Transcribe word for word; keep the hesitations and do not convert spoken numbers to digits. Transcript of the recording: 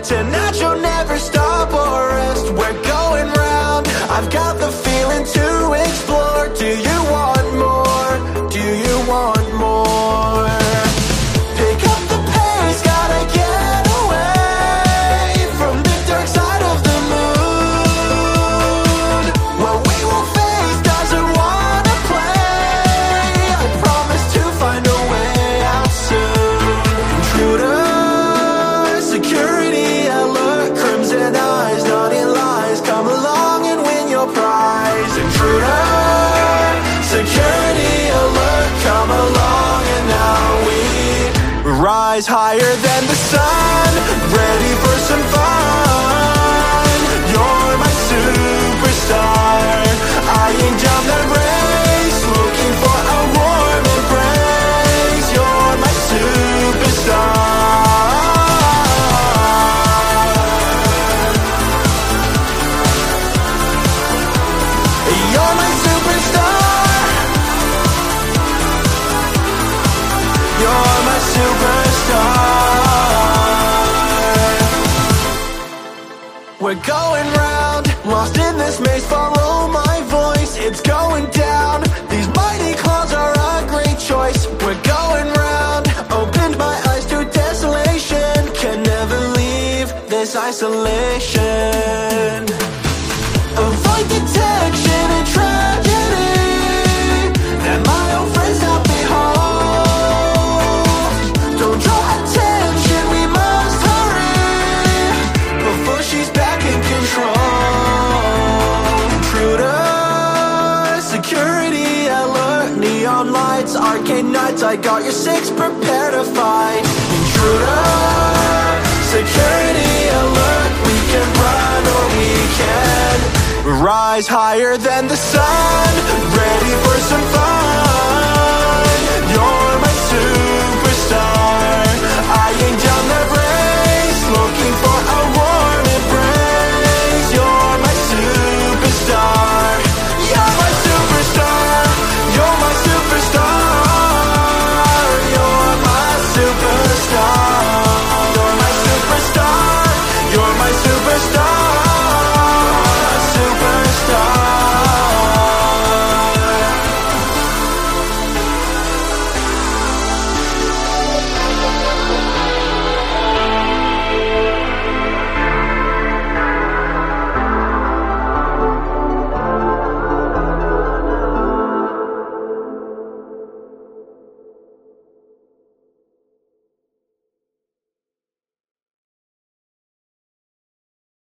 Tonight you'll never stop or rest. We're going round. I've got the feeling to explore. Do you want more? Do you want more? Pick up the pace, gotta get away from the dark side of the moon. What we will face doesn't wanna play. I promise to find a way out soon. Intruder, security alert, crimson eyes, naughty lies. Come along and win your prize. Intruder, security alert, come along and now we rise higher than the sun, ready for some fun. You're my superstar. I ain't down that race, looking for a warm embrace. You're my superstar. You're my superstar. You're my superstar. We're going round, lost in this maze, follow my voice. It's going down, these mighty clouds are a great choice. We're going round, opened my eyes to desolation. Can never leave this isolation. Avoid detection and tragedy, and my old friends not behold. Don't draw attention, we must hurry before she's back in control. Intruder, security alert, neon lights, arcade nights. I got your six, prepare to fight. Intruder, security alert, we can run or we can rise higher than the sun, ready for some fun.